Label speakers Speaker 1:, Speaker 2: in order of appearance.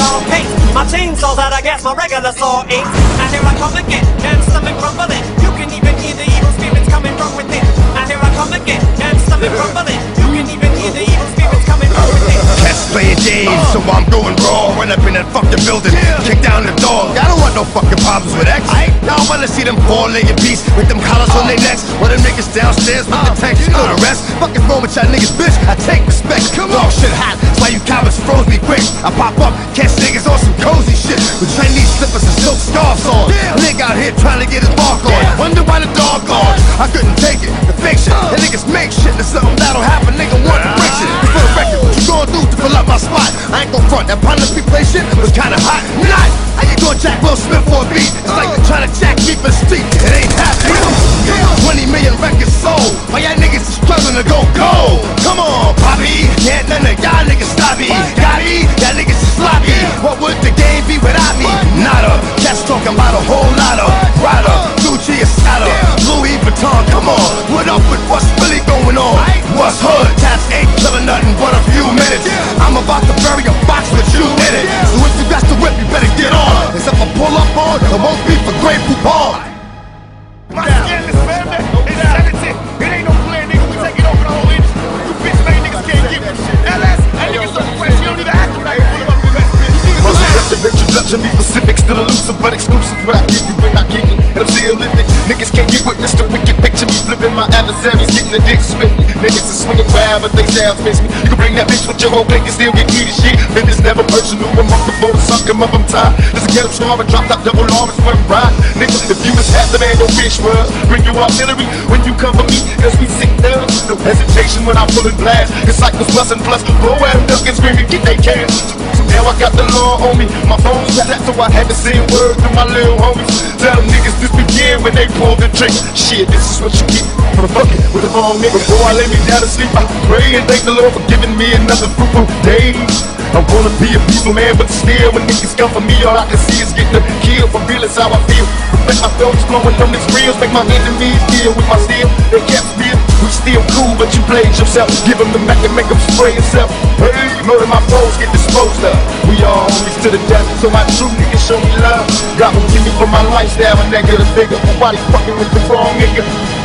Speaker 1: all paint. My chainsaws out of gas, my regular saw ain't. And here I come again, and stomach crumbling. You can even hear the evil spirits coming from within. And here I come again, and stomach crumbling. You can even hear the evil spirits coming from within.
Speaker 2: Cats playing games, so I'm going raw. Run up in that fucking building, kick down the door. I don't want no fucking problems with X. Now I wanna see them four-legged beasts with them collars on their necks. Or them niggas downstairs with the tanks, you know the rest. Fucking wrong with y'all niggas, bitch, I take respect. Dog shit hot, that's why you cowards froze me quick. I pop up, catch niggas on some cozy shit with Chinese slippers and silk scarves on. Nigga out here trying to get his bark on. Wonder why the dog gone. I couldn't take it, the fake shit. And niggas make shit, there's something that'll happen. Nigga want to break shit. For the record, what you gonna do to fill up my spot? I ain't gon' front, that partner we play shit was kinda hot. Not, how you gonna jack Will Smith for a beat? It's like you're trying to jack me for street. It ain't happening. 20 million records sold. Why y'all niggas is struggling to go gold? Come on, Poppy, can't none of y'all niggas stop me. Got me, y'all niggas is sloppy. What would the game be without me? Nada, cats talking about a whole lot of Prada, Gucci, Escada, Louis Vuitton. Come on, what up with what's really going on? What's hood? Cats ain't killing nothing but a few minutes. I'm about to bury a box with you in it. So if you got the whip, you better get on. Except I pull up on, it won't be for Great Poupon.
Speaker 3: My skin is family, it's sanity. It ain't no play, nigga. We taking over the whole industry. You bitch made niggas can't give a shit. LS, that nigga's so fresh, you don't need to act like it.
Speaker 4: Most aggressive introduction, be specific, still elusive but exclusive. What I give you when I kick it, and I'm still living. Niggas can't get witness the wicked picture me flipping. My adversaries getting the dick spit. Niggas is swinging wild, but they sound miss me. You can bring that bitch with your whole clique and still get heated shit. Man, it's never personal. I'm off the boat, suck him up, I'm tired. Let's get him strong and drop top double arms for him ride. Nigga, if you was half the man, your bitch was. Bring your artillery when you come for me, cause we sick down. No hesitation when I pull and blast. It's like the plus and plus. Go at them, duck and scream and get they cash. So now I got the law on me. My phone's tapped, so I had to say a word to my little homies. Tell them niggas this begin when they pull the trigger. Shit, this is what you get for fucking with the wrong nigga. Before I lay me down to sleep, I pray and thank the Lord for giving me another fruitful day. I wanna be a people man, but still when niggas come for me, all I can see is getting them killed. For real is how I feel. Make my thoughts flowing on these reels, make my enemies deal with my steel. They kept real, we still cool, but you played yourself. Give them the Mac and make them spray yourself. Hey, know that my foes get disposed of. We all homies to the death, so my true niggas show me love. God will give me for my lifestyle, a negative figure. Nobody fucking with the wrong nigga.